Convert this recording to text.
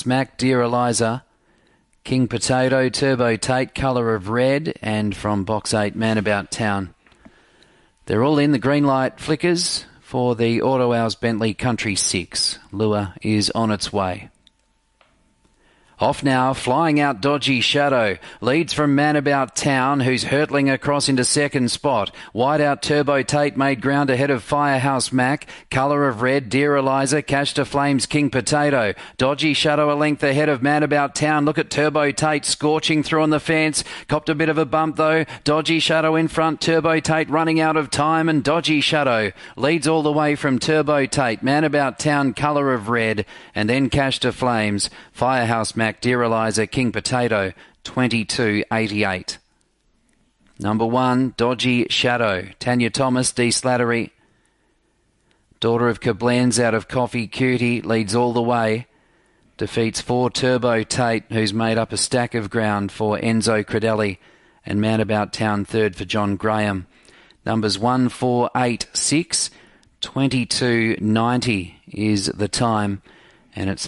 Firehouse Mac, Dear Eliza, King Potato, Turbo Tate, Colour of Red, and from Box 8, Man About Town. They're all in. The green light flickers for the Auto Hours Bentley Country 6. Lure is on its way. Off now, Flying Out Dodgy Shadow. Leads from Man About Town, who's hurtling across into second spot. Wide out Turbo Tate made ground ahead of Firehouse Mac. Colour of Red, Dear Eliza, Cash to Flames, King Potato. Dodgy Shadow a length ahead of Man About Town. Look at Turbo Tate scorching through on the fence. Copped a bit of a bump though. Dodgy Shadow in front. Turbo Tate running out of time, and Dodgy Shadow leads all the way from Turbo Tate. Man About Town, Colour of Red, and then Cash to Flames. Firehouse Mac, Dear Eliza, King Potato, 22.88. Number 1, Dodgy Shadow. Tanya Thomas, D. Slattery. Daughter of Koblenz out of Coffee Cutie, leads all the way. Defeats 4 Turbo Tate, who's made up a stack of ground for Enzo Credelli. And Man About Town third for John Graham. Numbers 1, 4, 8, 6. 22.90 is the time. And it's